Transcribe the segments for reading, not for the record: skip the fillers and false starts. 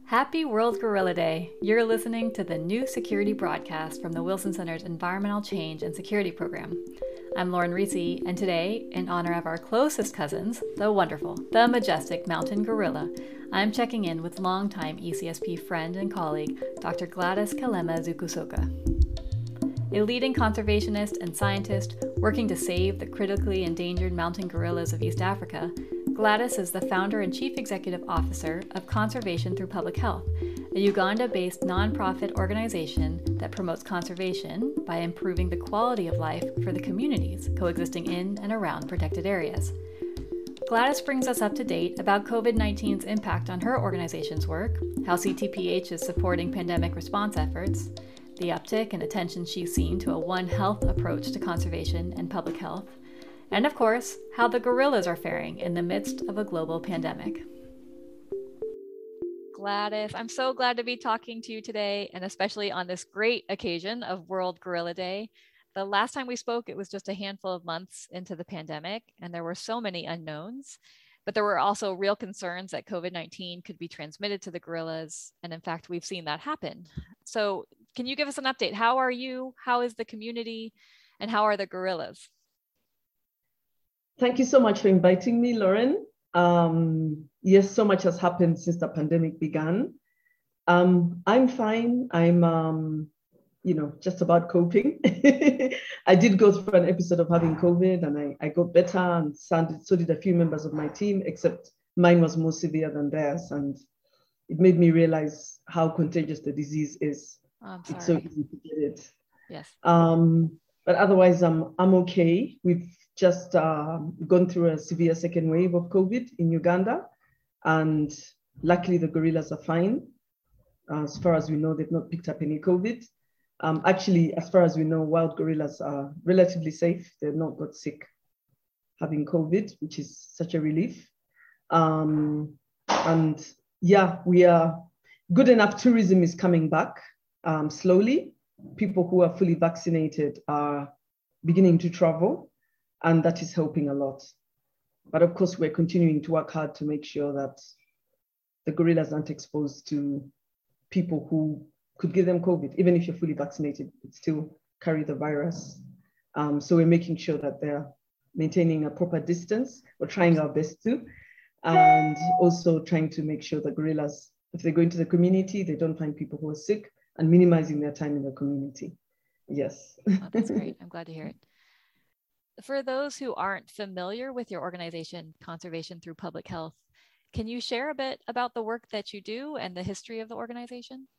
Happy World Gorilla Day! You're listening to the new security broadcast from the Wilson Center's Environmental Change and Security Program. I'm Lauren Reese, and today, in honor of our closest cousins, the wonderful, the majestic mountain gorilla, I'm checking in with longtime ECSP friend and colleague, Dr. Gladys Kalema Zukusoka. A leading conservationist and scientist working to save the critically endangered mountain gorillas of East Africa, Gladys is the founder and chief executive officer of Conservation Through Public Health, a Uganda-based nonprofit organization that promotes conservation by improving the quality of life for the communities coexisting in and around protected areas. Gladys brings us up to date about COVID-19's impact on her organization's work, how CTPH is supporting pandemic response efforts, the uptick in attention she's seen to a One Health approach to conservation and public health, and of course, how the gorillas are faring in the midst of a global pandemic. Gladys, I'm so glad to be talking to you today, and especially on this great occasion of World Gorilla Day. The last time we spoke, it was just a handful of months into the pandemic, and there were so many unknowns, but there were also real concerns that COVID-19 could be transmitted to the gorillas, and in fact, we've seen that happen. So can you give us an update? How are you? How is the community? And how are the gorillas? Thank you so much for inviting me, Lauren. Yes, so much has happened since the pandemic began. I'm fine. I'm, just about coping. I did go through an episode of having COVID and I got better, and so did a few members of my team, except mine was more severe than theirs. And it made me realize how contagious the disease is. It's so easy to get it. Yes. But otherwise, I'm okay. We've just gone through a severe second wave of COVID in Uganda, and luckily the gorillas are fine. As far as we know, they've not picked up any COVID. Actually, as far as we know, wild gorillas are relatively safe. They've not got sick having COVID, which is such a relief. And yeah, we are good enough. Tourism is coming back slowly. People who are fully vaccinated are beginning to travel, and that is helping a lot. But of course, we're continuing to work hard to make sure that the gorillas aren't exposed to people who could give them COVID. Even if you're fully vaccinated, it still carry the virus. So we're making sure that they're maintaining a proper distance. We're trying our best to, and also trying to make sure the gorillas, if they go into the community, they don't find people who are sick, and minimizing their time in the community. Yes. Oh, that's great. I'm glad to hear it. For those who aren't familiar with your organization, Conservation Through Public Health, can you share a bit about the work that you do and the history of the organization?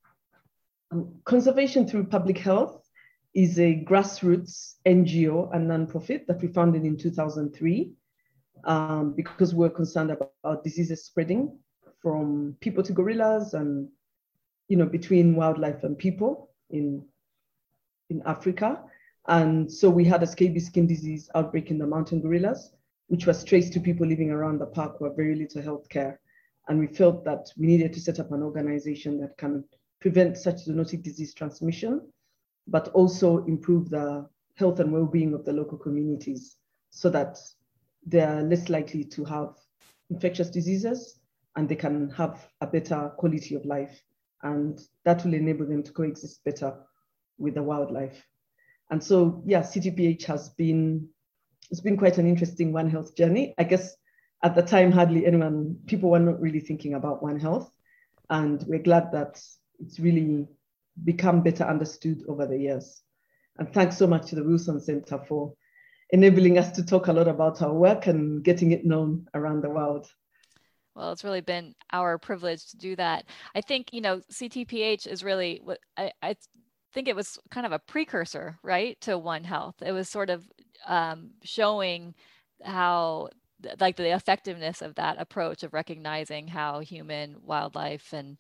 Conservation Through Public Health is a grassroots NGO and nonprofit that we founded in 2003 because we're concerned about diseases spreading from people to gorillas and between wildlife and people in Africa. And so we had a scabies skin disease outbreak in the mountain gorillas, which was traced to people living around the park who have very little health care. And we felt that we needed to set up an organization that can prevent such zoonotic disease transmission, but also improve the health and well-being of the local communities so that they're less likely to have infectious diseases and they can have a better quality of life. And that will enable them to coexist better with the wildlife. And so, yeah, CTPH it's been quite an interesting One Health journey. I guess at the time, people were not really thinking about One Health. And we're glad that it's really become better understood over the years. And thanks so much to the Wilson Center for enabling us to talk a lot about our work and getting it known around the world. Well, it's really been our privilege to do that. I think, CTPH is really what I think it was kind of a precursor, right, to One Health. It was sort of showing how, like, the effectiveness of that approach of recognizing how human, wildlife, and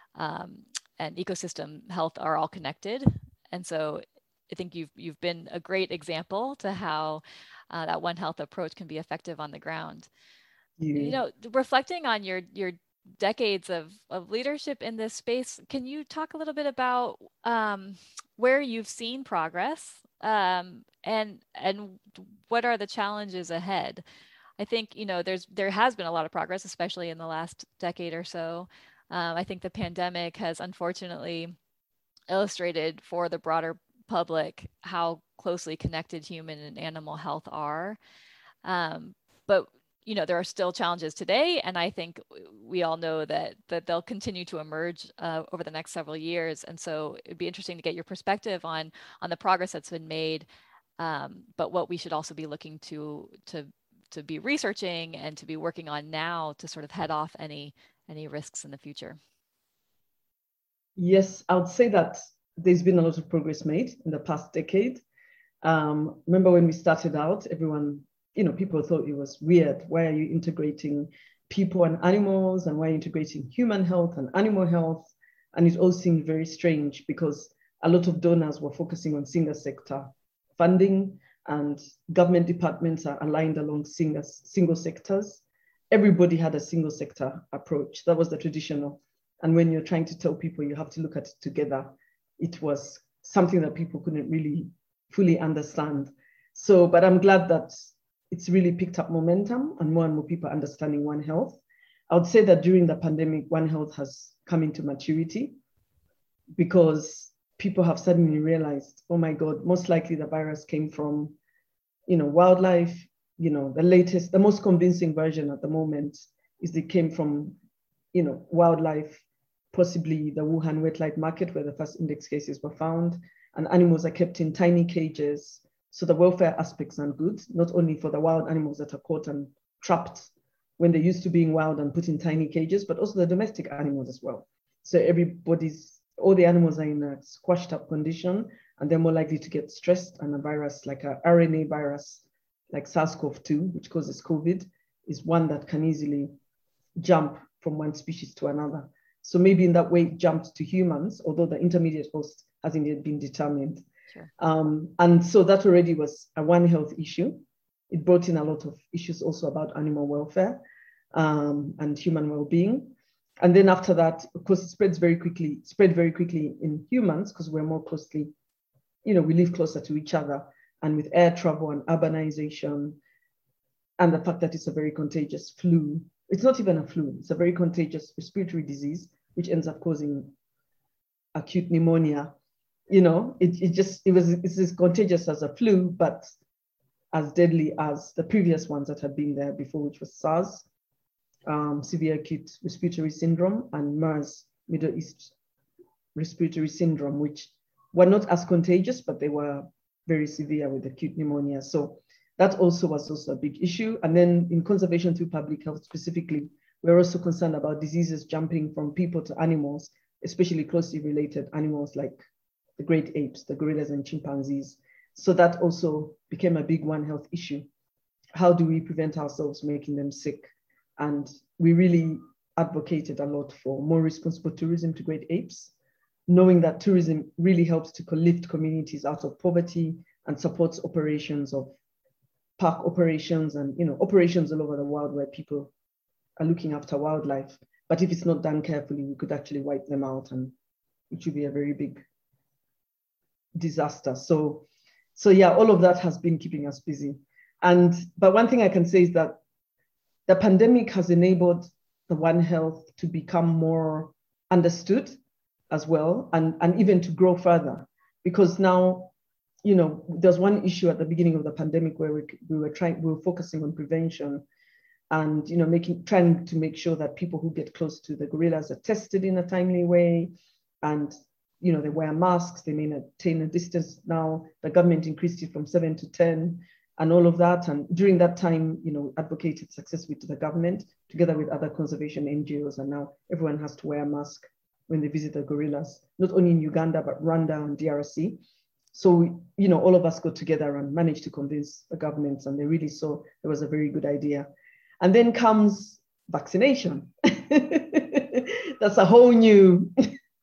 ecosystem health are all connected. And so I think you've been a great example to how that One Health approach can be effective on the ground. Reflecting on your decades of leadership in this space, can you talk a little bit about where you've seen progress and what are the challenges ahead? I think there has been a lot of progress, especially in the last decade or so. I think the pandemic has unfortunately illustrated for the broader public how closely connected human and animal health are. But there are still challenges today, and I think we all know that they'll continue to emerge over the next several years. And so it'd be interesting to get your perspective on the progress that's been made, but what we should also be looking to be researching and to be working on now to sort of head off any risks in the future. Yes, I would say that there's been a lot of progress made in the past decade. Remember when we started out, everyone, people thought it was weird. Why are you integrating people and animals? And why are you integrating human health and animal health? And it all seemed very strange because a lot of donors were focusing on single sector funding, and government departments are aligned along single sectors. Everybody had a single sector approach. That was the traditional. And when you're trying to tell people you have to look at it together, it was something that people couldn't really fully understand. So, but I'm glad that it's really picked up momentum and more people understanding One Health. I would say that during the pandemic, One Health has come into maturity because people have suddenly realized, oh my God, most likely the virus came from, wildlife. The most convincing version at the moment is it came from, wildlife, possibly the Wuhan wet light market where the first index cases were found, and animals are kept in tiny cages. So the welfare aspects are good, not only for the wild animals that are caught and trapped when they're used to being wild and put in tiny cages, but also the domestic animals as well. So all the animals are in a squashed up condition, and they're more likely to get stressed, and a virus like a RNA virus, like SARS-CoV-2, which causes COVID, is one that can easily jump from one species to another. So maybe in that way it jumped to humans, although the intermediate host hasn't yet been determined. Sure. And so that already was a One Health issue. It brought in a lot of issues also about animal welfare and human well-being. And then after that, of course, it spread very quickly in humans because we're more closely, we live closer to each other. And with air travel and urbanization and the fact that it's a very contagious flu, it's not even a flu, it's a very contagious respiratory disease, which ends up causing acute pneumonia. It's as contagious as a flu, but as deadly as the previous ones that had been there before, which was SARS, severe acute respiratory syndrome, and MERS, Middle East respiratory syndrome, which were not as contagious, but they were very severe with acute pneumonia. So that was also a big issue. And then in conservation through public health specifically, we're also concerned about diseases jumping from people to animals, especially closely related animals like the great apes, the gorillas and chimpanzees. So that also became a big One Health issue. How do we prevent ourselves making them sick? And we really advocated a lot for more responsible tourism to great apes, knowing that tourism really helps to lift communities out of poverty and supports operations of park operations and operations all over the world where people are looking after wildlife. But if it's not done carefully, we could actually wipe them out, and it should be a very big disaster. So yeah, all of that has been keeping us busy. But one thing I can say is that the pandemic has enabled the One Health to become more understood as well, and even to grow further, because now, there's one issue at the beginning of the pandemic where we were focusing on prevention and, trying to make sure that people who get close to the gorillas are tested in a timely way, and, they wear masks, they maintain a distance. Now the government increased it from 7 to 10 and all of that. And during that time, advocated successfully to the government together with other conservation NGOs. And now everyone has to wear a mask when they visit the gorillas, not only in Uganda, but Rwanda and DRC. So, all of us got together and managed to convince the governments, and they really saw it was a very good idea. And then comes vaccination. That's a whole new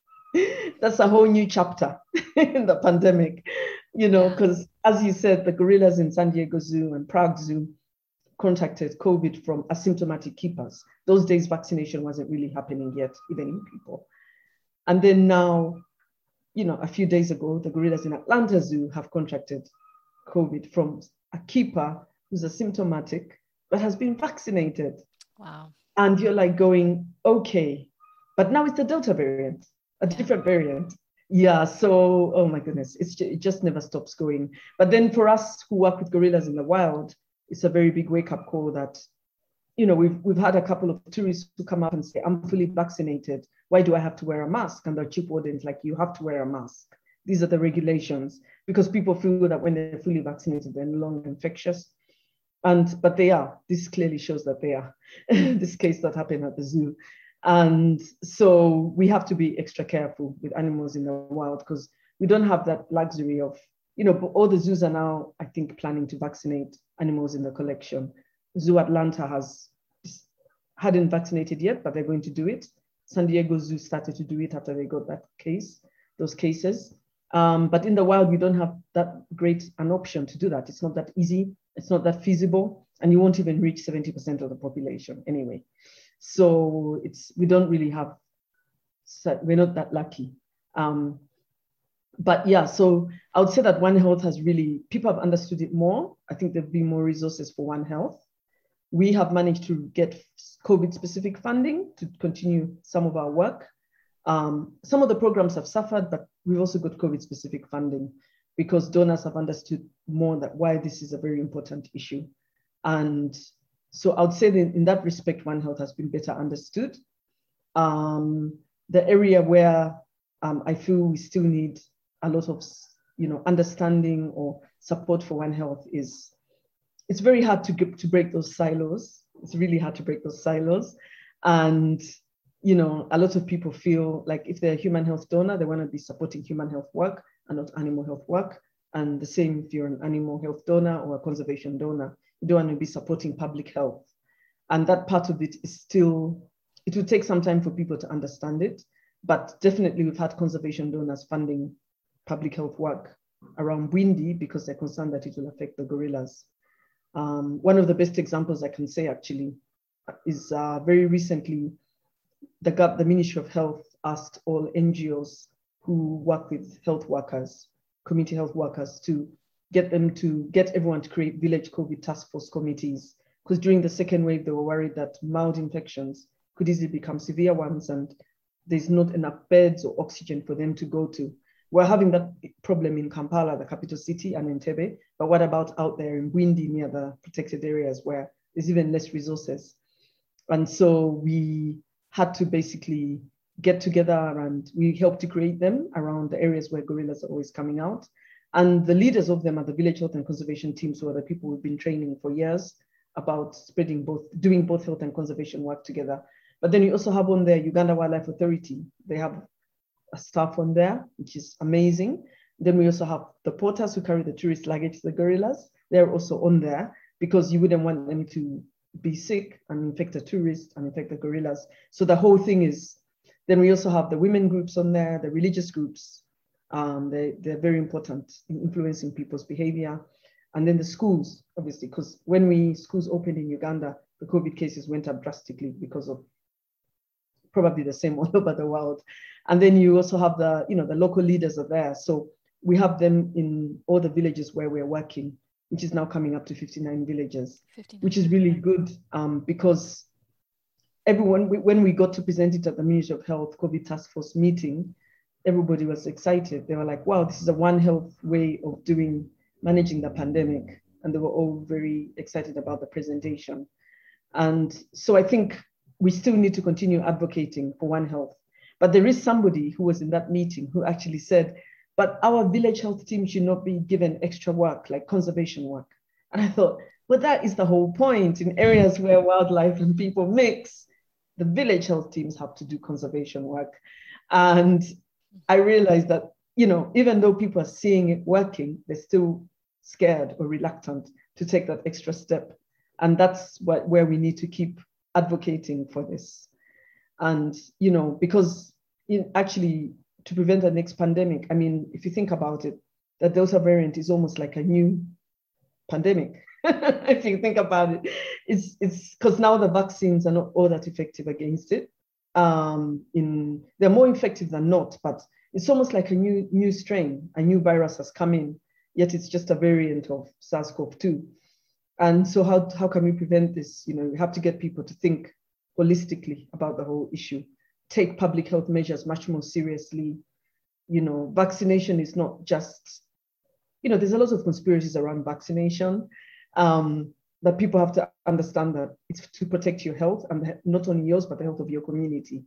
chapter in the pandemic, because as you said, the gorillas in San Diego Zoo and Prague Zoo contracted COVID from asymptomatic keepers. Those days, vaccination wasn't really happening yet, even in people. And then now, a few days ago, the gorillas in Atlanta Zoo have contracted COVID from a keeper who's asymptomatic, but has been vaccinated. Wow. And you're like going, okay, But now it's the Delta variant, a different variant. Yeah, so, oh my goodness, it just never stops going. But then for us who work with gorillas in the wild, it's a very big wake-up call that, we've had a couple of tourists who come up and say, I'm fully vaccinated. Why do I have to wear a mask? And the chief warden's like, you have to wear a mask. These are the regulations, because people feel that when they're fully vaccinated, they're no longer infectious. But they are. This clearly shows that they are. This case that happened at the zoo. And so we have to be extra careful with animals in the wild, because we don't have that luxury of, all the zoos are now, I think, planning to vaccinate animals in the collection. Zoo Atlanta hadn't vaccinated yet, but they're going to do it. San Diego Zoo started to do it after they got those cases. But in the wild, we don't have that great an option to do that. It's not that easy. It's not that feasible. And you won't even reach 70% of the population anyway. So we don't really have, we're not that lucky. But yeah, so I would say that One Health has really, people have understood it more. I think there've been more resources for One Health. We have managed to get COVID-specific funding to continue some of our work. Some of the programs have suffered, but we've also got COVID-specific funding because donors have understood more that why this is a very important issue. And so I would say that in that respect, One Health has been better understood. The area where I feel we still need a lot of understanding or support for One Health is, it's very hard to break those silos. It's really hard to break those silos. And a lot of people feel like if they're a human health donor, they want to be supporting human health work and not animal health work. And the same if you're an animal health donor or a conservation donor, you don't want to be supporting public health. And that part of it is still, it will take some time for people to understand it, but definitely we've had conservation donors funding public health work around Windy because they're concerned that it will affect the gorillas. One of the best examples I can say actually is very recently, the Ministry of Health asked all NGOs who work with health workers, community health workers, to get everyone to create village COVID task force committees. Because during the second wave, they were worried that mild infections could easily become severe ones and there's not enough beds or oxygen for them to go to. We're having that problem in Kampala, the capital city, and in Entebbe, but what about out there in Windy near the protected areas where there's even less resources? And so we had to basically get together and we helped to create them around the areas where gorillas are always coming out. And the leaders of them are the village health and conservation teams, who are the people we've been training for years about doing both health and conservation work together. But then you also have on there Uganda Wildlife Authority. They have a staff on there, which is amazing. Then we also have the porters who carry the tourist luggage to the gorillas. They're also on there because you wouldn't want them to be sick and infect a tourist and infect the gorillas. So the whole thing is, then we also have the women groups on there, the religious groups. They're very important in influencing people's behavior. And then the schools, obviously, because when schools opened in Uganda, the COVID cases went up drastically because of probably the same all over the world. And then you also have the local leaders are there. So we have them in all the villages where we're working, which is now coming up to 59 villages, 59. Which is really good because everyone, when we got to present it at the Ministry of Health COVID Task Force meeting, everybody was excited. They were like, wow, this is a One Health way of managing the pandemic. And they were all very excited about the presentation. And so I think we still need to continue advocating for One Health. But there is somebody who was in that meeting who actually said, but our village health team should not be given extra work, like conservation work. And I thought, well, that is the whole point. In areas where wildlife and people mix, the village health teams have to do conservation work. And I realized that, even though people are seeing it working, they're still scared or reluctant to take that extra step. And that's where we need to keep advocating for this. And, because actually to prevent the next pandemic, I mean, if you think about it, the Delta variant is almost like a new pandemic. If you think about it, it's because now the vaccines are not all that effective against it. They're more effective than not, but it's almost like a new strain, a new virus has come in, yet it's just a variant of SARS-CoV-2. And so how can we prevent this? We have to get people to think holistically about the whole issue. take public health measures much more seriously. Vaccination is not just, there's a lot of conspiracies around vaccination, that people have to understand that it's to protect your health, and not only yours, but the health of your community.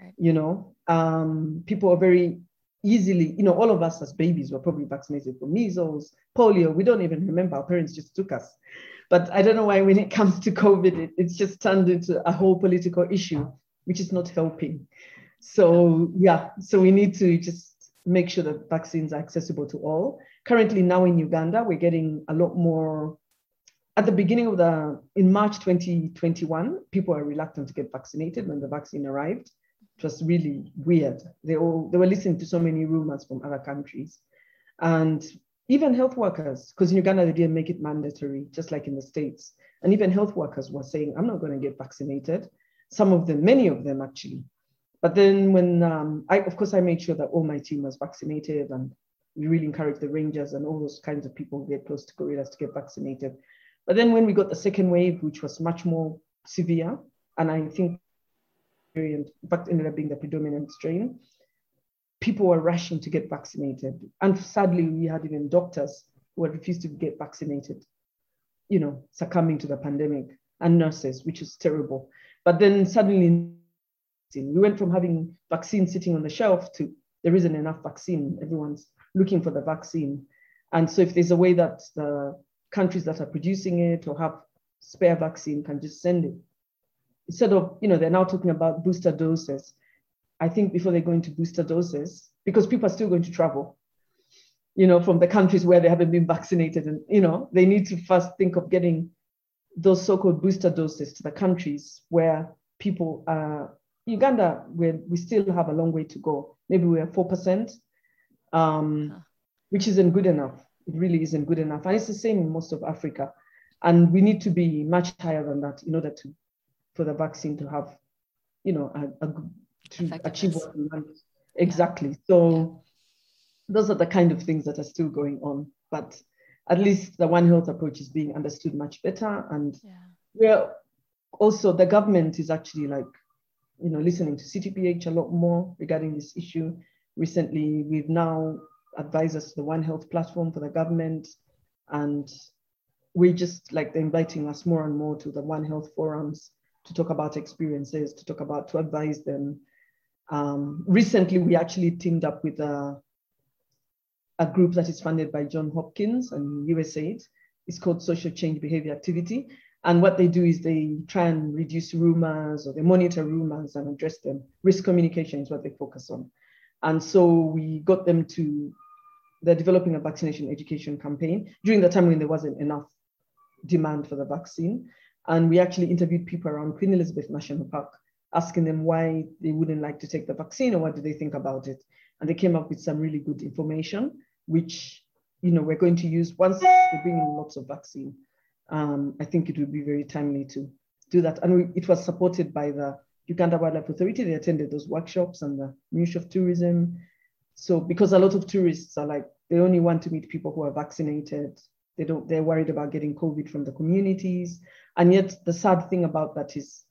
Right. People are very easily, all of us as babies were probably vaccinated for measles, polio. We don't even remember. Our parents just took us. But I don't know why when it comes to COVID, it's just turned into a whole political issue, which is not helping. So we need to just make sure that vaccines are accessible to all. Currently now in Uganda, we're getting a lot more. At the beginning in March 2021, people were reluctant to get vaccinated when the vaccine arrived. It was really weird. They were listening to so many rumors from other countries. And even health workers, because in Uganda, they didn't make it mandatory, just like in the States. And even health workers were saying, I'm not going to get vaccinated. Some of them, many of them actually. But then when, I made sure that all my team was vaccinated, and we really encouraged the rangers and all those kinds of people who get close to gorillas to get vaccinated. But then when we got the second wave, which was much more severe, and I think in fact ended up being the predominant strain, people were rushing to get vaccinated. And sadly, we had even doctors who had refused to get vaccinated, succumbing to the pandemic, and nurses, which is terrible. But then suddenly, we went from having vaccine sitting on the shelf to there isn't enough vaccine. Everyone's looking for the vaccine. And so if there's a way that the countries that are producing it or have spare vaccine can just send it, instead of, they're now talking about booster doses. I think before they go into booster doses, because people are still going to travel, from the countries where they haven't been vaccinated, and, they need to first think of getting those so-called booster doses to the countries where people are. Uganda, we still have a long way to go. Maybe we're 4%, which isn't good enough. It really isn't good enough. And it's the same in most of Africa. And we need to be much higher than that in order for the vaccine to have, to achieve what we want. Exactly. So those are the kind of things that are still going on. But at least the One Health approach is being understood much better. And we're also, the government is actually listening to CTPH a lot more regarding this issue. Recently, we've now advisors to the One Health platform for the government, and we're just they're inviting us more and more to the One Health forums to talk about experiences, to advise them. Recently, we actually teamed up with a group that is funded by Johns Hopkins and USAID. It's called Social Change Behavior Activity. And what they do is they try and reduce rumors, or they monitor rumors and address them. Risk communication is what they focus on. And so we got them they're developing a vaccination education campaign during the time when there wasn't enough demand for the vaccine. And we actually interviewed people around Queen Elizabeth National Park, asking them why they wouldn't like to take the vaccine or what do they think about it. And they came up with some really good information, which, we're going to use once we bring in lots of vaccine. I think it would be very timely to do that. And it was supported by the Uganda Wildlife Authority. They attended those workshops, and the Ministry of Tourism. So because a lot of tourists are they only want to meet people who are vaccinated. They're worried about getting COVID from the communities. And yet the sad thing about that is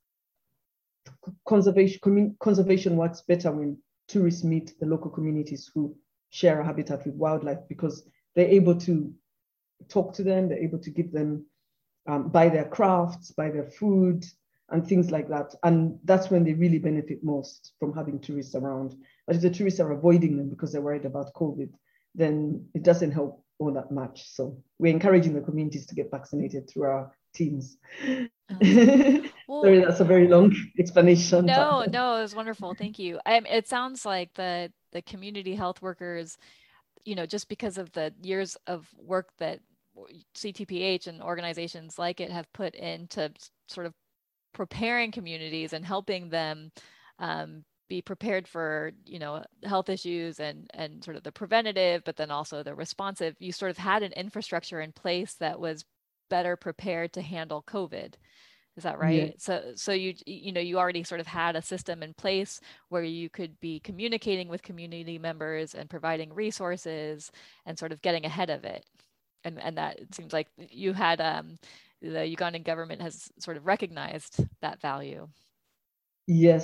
conservation works better when tourists meet the local communities who share a habitat with wildlife, because they're able to talk to them, they're able to give them, buy their crafts, buy their food, and things like that. And that's when they really benefit most from having tourists around. But if the tourists are avoiding them because they're worried about COVID, then it doesn't help all that much. So we're encouraging the communities to get vaccinated through our teams. Well, sorry, that's a very long explanation. No, it was wonderful. Thank you. It sounds like the community health workers, just because of the years of work that CTPH and organizations like it have put into sort of preparing communities and helping them be prepared for, health issues and sort of the preventative, but then also the responsive. You sort of had an infrastructure in place that was better prepared to handle COVID. Is that right? Yeah. So you already sort of had a system in place where you could be communicating with community members and providing resources and sort of getting ahead of it. And that it seems like you had the Ugandan government has sort of recognized that value. Yes,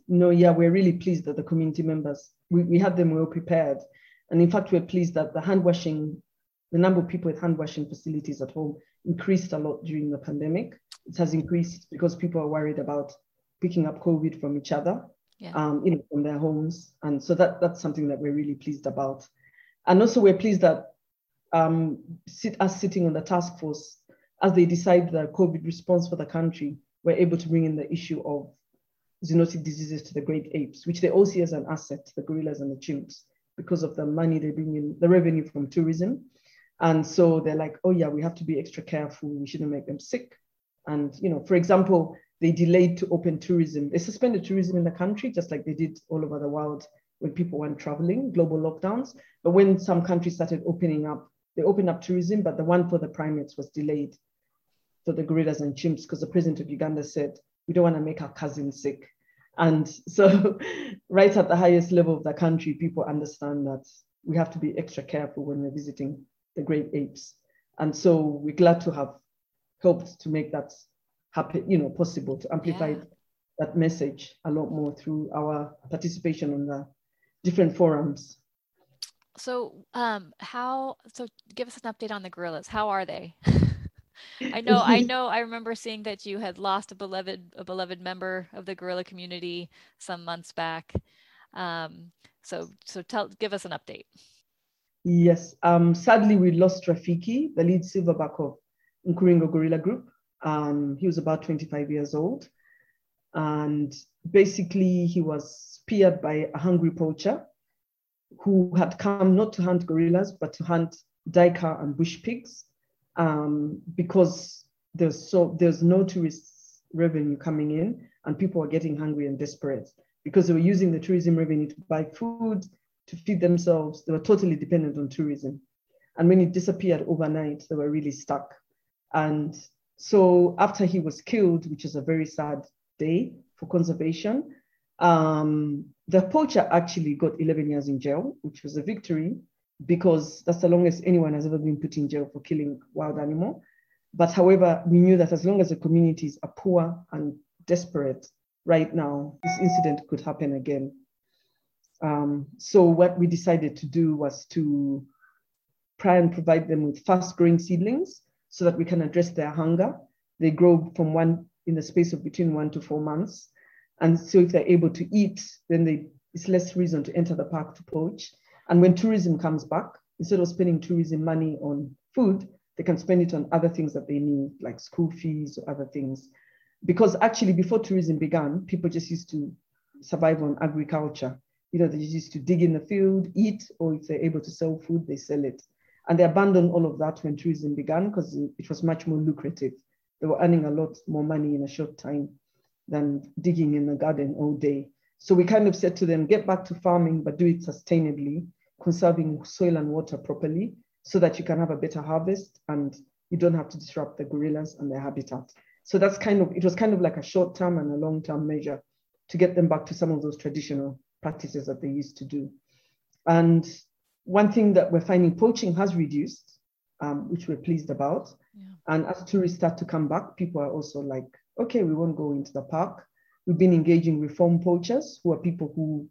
no, yeah, we're really pleased that the community members, we had them well prepared. And in fact, we're pleased that the number of people with hand washing facilities at home increased a lot during the pandemic. It has increased because people are worried about picking up COVID from each other, from their homes. And so that's something that we're really pleased about. And also we're pleased that us sitting on the task force, as they decide the COVID response for the country, we're able to bring in the issue of zoonotic diseases to the great apes, which they all see as an asset, the gorillas and the chimps, because of the money they bring in, the revenue from tourism. And so they're like, oh yeah, we have to be extra careful. We shouldn't make them sick. And, for example, they delayed to open tourism. They suspended tourism in the country, just like they did all over the world when people weren't traveling, global lockdowns. But when some countries started opening up, they opened up tourism, but the one for the primates was delayed for the gorillas and chimps, because the president of Uganda said, we don't want to make our cousins sick. And so right at the highest level of the country, people understand that we have to be extra careful when we're visiting the great apes. And so we're glad to have helped to make that happen, possible, to amplify that message a lot more through our participation on the different forums. So give us an update on the gorillas. How are they? I remember seeing that you had lost a beloved member of the gorilla community some months back. So give us an update. Yes, sadly we lost Rafiki, the lead silverback of Nkuringo Gorilla Group. He was about 25 years old. And basically he was speared by a hungry poacher who had come not to hunt gorillas, but to hunt duiker and bush pigs, because there's no tourist revenue coming in and people are getting hungry and desperate because they were using the tourism revenue to buy food, to feed themselves. They were totally dependent on tourism. And when it disappeared overnight, they were really stuck. And so after he was killed, which is a very sad day for conservation, the poacher actually got 11 years in jail, which was a victory, because that's the longest anyone has ever been put in jail for killing wild animal. But however, we knew that as long as the communities are poor and desperate right now, this incident could happen again. So what we decided to do was to try and provide them with fast-growing seedlings so that we can address their hunger. They grow in the space of between 1 to 4 months. And so if they're able to eat, then it's less reason to enter the park to poach. And when tourism comes back, instead of spending tourism money on food, they can spend it on other things that they need, like school fees or other things. Because actually before tourism began, people just used to survive on agriculture. They just used to dig in the field, eat, or if they're able to sell food, they sell it. And they abandoned all of that when tourism began because it was much more lucrative. They were earning a lot more money in a short time than digging in the garden all day. So we kind of said to them, get back to farming, but do it sustainably, conserving soil and water properly so that you can have a better harvest and you don't have to disrupt the gorillas and their habitat. So it was kind of like a short-term and a long-term measure to get them back to some of those traditional practices that they used to do. And one thing that we're finding, poaching has reduced, which we're pleased about. Yeah. And as tourists start to come back, people are also like, okay, we won't go into the park. We've been engaging reform poachers, who are people who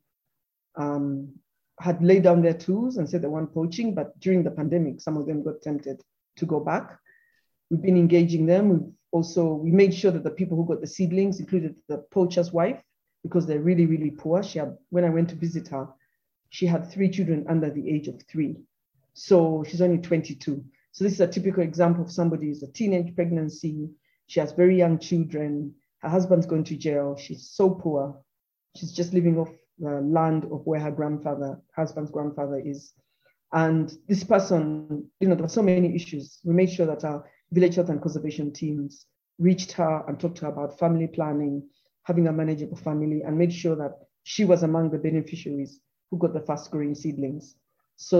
had laid down their tools and said they weren't poaching, but during the pandemic, some of them got tempted to go back. We've been engaging them. We made sure that the people who got the seedlings included the poacher's wife, because they're really, really poor. When I went to visit her, she had 3 children under the age of 3. So she's only 22. So this is a typical example of somebody who's a teenage pregnancy. She has very young children. Her husband's going to jail. She's so poor. She's just living off the land of where her husband's grandfather is. And this person, there were so many issues. We made sure that our village health and conservation teams reached her and talked to her about family planning, having a manageable family, and made sure that she was among the beneficiaries who got the fast growing seedlings. So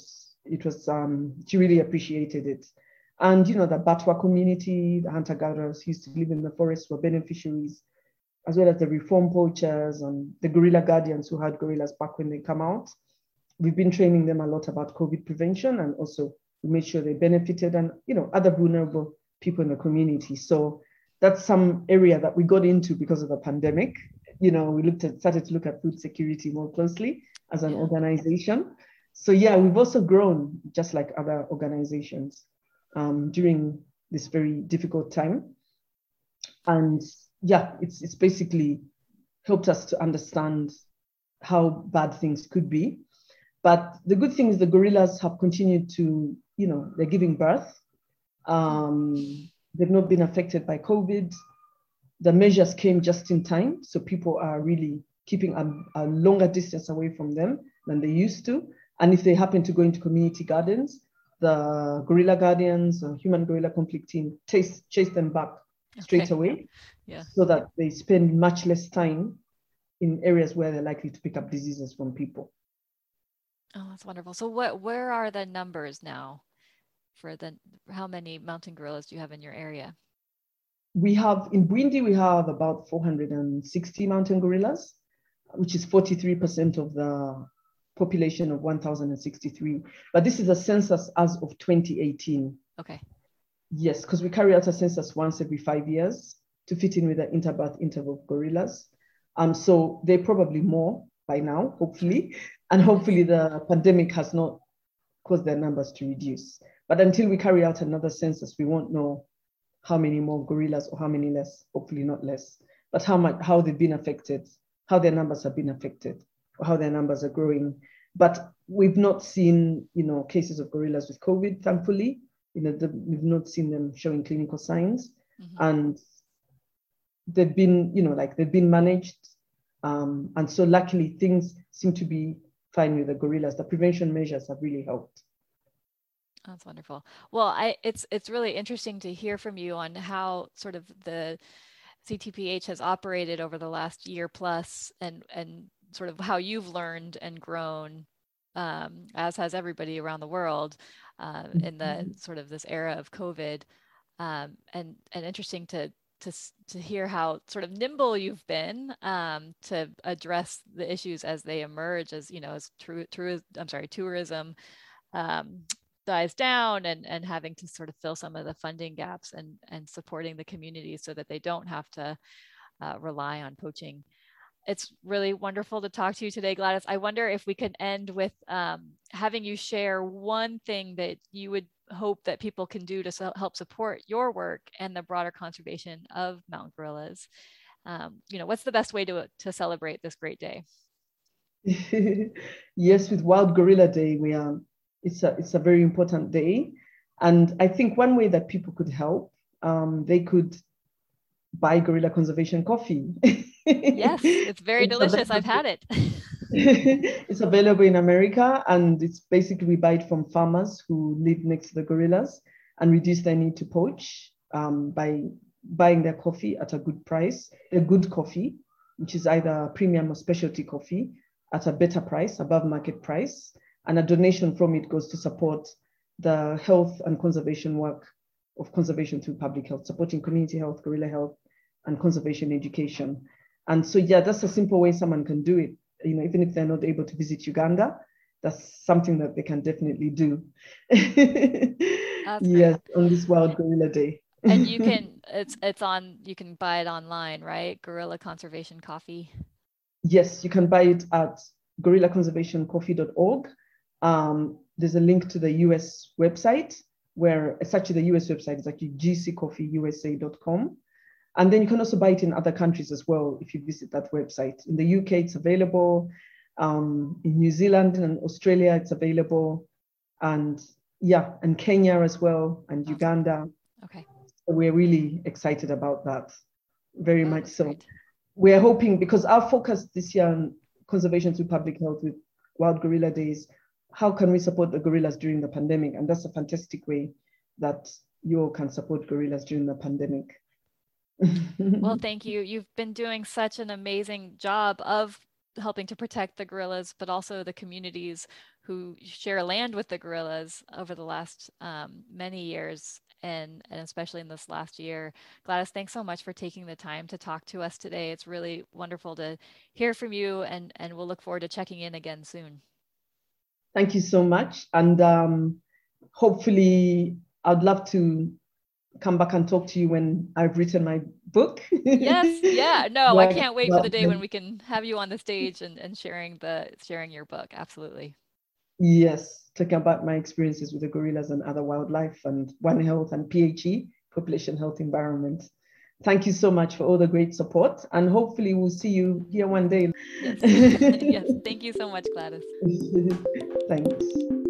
she really appreciated it. And, the Batwa community, the hunter-gatherers who used to live in the forest were beneficiaries, as well as the reform poachers and the gorilla guardians who had gorillas back when they come out. We've been training them a lot about COVID prevention, and also we made sure they benefited, and, other vulnerable people in the community. So that's some area that we got into because of the pandemic. we started to look at food security more closely as an organization. So yeah, we've also grown just like other organizations during this very difficult time. And yeah, it's basically helped us to understand how bad things could be. But the good thing is the gorillas have continued to, they're giving birth. They've not been affected by COVID. The measures came just in time. So people are really keeping a longer distance away from them than they used to. And if they happen to go into community gardens, the gorilla guardians or human gorilla conflict team chase them back straight away, so that they spend much less time in areas where they're likely to pick up diseases from people. Oh, that's wonderful. So where are the numbers now for how many mountain gorillas do you have in your area? We have, in Bwindi, we have about 460 mountain gorillas, which is 43% of the population of 1,063. But this is a census as of 2018. Okay. Yes, because we carry out a census once every 5 years to fit in with the interbirth interval of gorillas. So they're probably more by now, hopefully. And hopefully the pandemic has not caused their numbers to reduce. But until we carry out another census, we won't know how many more gorillas or how many less, hopefully not less, but how they've been affected, how their numbers have been affected, or how their numbers are growing. But we've not seen, cases of gorillas with COVID, thankfully. We've not seen them showing clinical signs. And they've been, they've been managed. And so luckily things seem to be fine with the gorillas. The prevention measures have really helped. That's wonderful. Well, it's really interesting to hear from you on how sort of the CTPH has operated over the last year plus, and sort of how you've learned and grown, as has everybody around the world, in the sort of this era of COVID, and interesting to hear how sort of nimble you've been to address the issues as they emerge, as tourism dies down, and having to sort of fill some of the funding gaps, and supporting the community so that they don't have to rely on poaching. It's really wonderful to talk to you today, Gladys. I wonder if we could end with having you share one thing that you would hope that people can do to help support your work and the broader conservation of mountain gorillas. What's the best way to celebrate this great day? Yes, with World Gorilla Day, it's a very important day. And I think one way that people could help, they could buy gorilla conservation coffee. Yes, it's very delicious. I've had it. It's available in America, and it's basically we buy it from farmers who live next to the gorillas and reduce their need to poach by buying their coffee at a good price, a good coffee, which is either premium or specialty coffee at a better price, above market price. And a donation from it goes to support the health and conservation work of conservation through public health, supporting community health, gorilla health, and conservation education. And so, yeah, that's a simple way someone can do it. Even if they're not able to visit Uganda, that's something that they can definitely do. Yes, on this World Gorilla Day. And you can, you can buy it online, right? Gorilla Conservation Coffee. Yes, you can buy it at gorillaconservationcoffee.org. There's a link to the US website, where it's actually the US website is actually gccoffeeusa.com. And then you can also buy it in other countries as well if you visit that website. In the UK, it's available. In New Zealand and Australia, it's available. And Kenya as well, and Uganda. Okay. So we're really excited about that. Very much so. Great. We're hoping, because our focus this year on conservation through public health with World Gorilla Days, how can we support the gorillas during the pandemic? And that's a fantastic way that you all can support gorillas during the pandemic. Well, thank you. You've been doing such an amazing job of helping to protect the gorillas, but also the communities who share land with the gorillas over the last many years, and especially in this last year. Gladys, thanks so much for taking the time to talk to us today. It's really wonderful to hear from you, and we'll look forward to checking in again soon. Thank you so much. And hopefully I'd love to come back and talk to you when I've written my book. Yes, yeah, no, I can't wait for the day when Well, we can have you on the stage and sharing your book. Absolutely. yes, talking about my experiences with the gorillas and other wildlife and One Health and PHE, Population Health Environment. Thank you so much for all the great support, and hopefully we'll see you here one day. Yes. Yes. Thank you so much, Gladys. Thanks.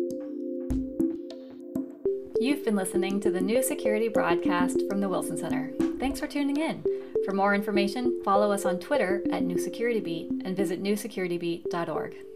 You've been listening to the New Security broadcast from the Wilson Center. Thanks for tuning in. For more information, follow us on Twitter at New Security Beat and visit newsecuritybeat.org.